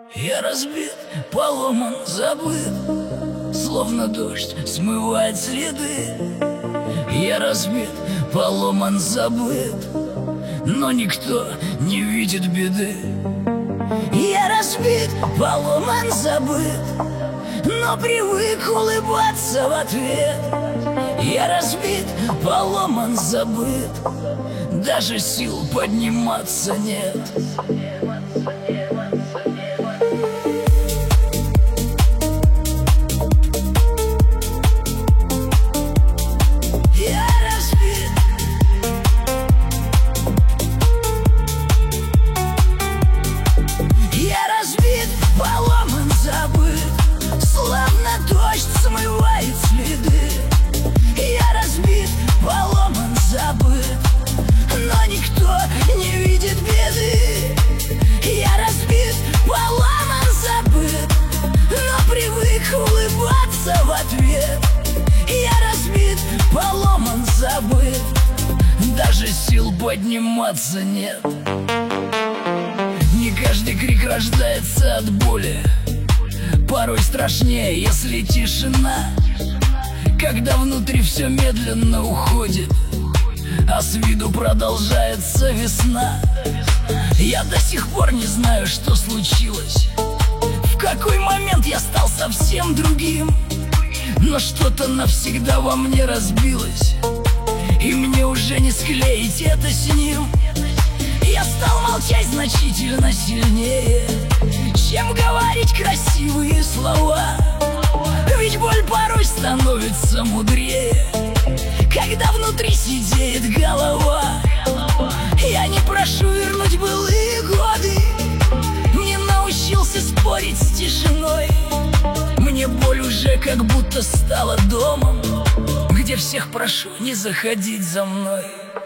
Я разбит, поломан, забыт, словно дождь смывает следы. Я разбит, поломан, забыт, но никто не видит беды. Я разбит, поломан, забыт, но привык улыбаться в ответ. Я разбит, поломан, забыт, даже сил подниматься нет. Смывает следы. Я разбит, поломан, забыт, но никто не видит беды. Я разбит, поломан, забыт, но привык улыбаться в ответ. Я разбит, поломан, забыт, даже сил подниматься нет. Не каждый крик рождается от боли, порой страшнее, если тишина, когда внутри все медленно уходит, а с виду продолжается весна. Я до сих пор не знаю, что случилось, в какой момент я стал совсем другим, но что-то навсегда во мне разбилось, и мне уже не склеить это с ним. Я стал молчать значительно сильнее, чем говорить красивые слова. Ведь боль порой становится мудрее, когда внутри сидеет голова. Я не прошу вернуть былые годы, не научился спорить с тишиной. Мне боль уже как будто стала домом, где всех прошу не заходить за мной.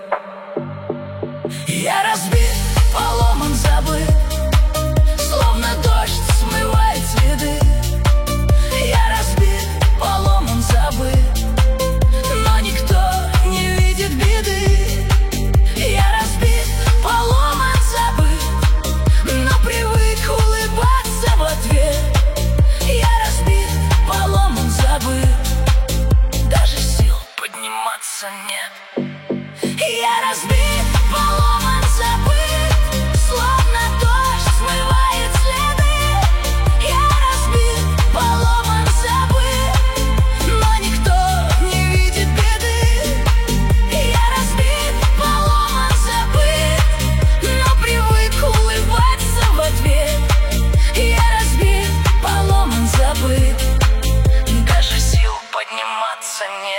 Я разбит, поломан, забыт, словно дождь смывает следы. Я разбит, поломан, забыт, но никто не видит беды. Я разбит, поломан, забыт, но привык улыбаться в ответ. Я разбит, поломан, забыт, даже сил подниматься нет. Я разбит, поломан, забыт, словно дождь смывает следы. Я разбит, поломан, забыт, но никто не видит беды. Я разбит, поломан, забыт, но привык улыбаться в ответ. Я разбит, поломан, забыт, даже сил подниматься нет.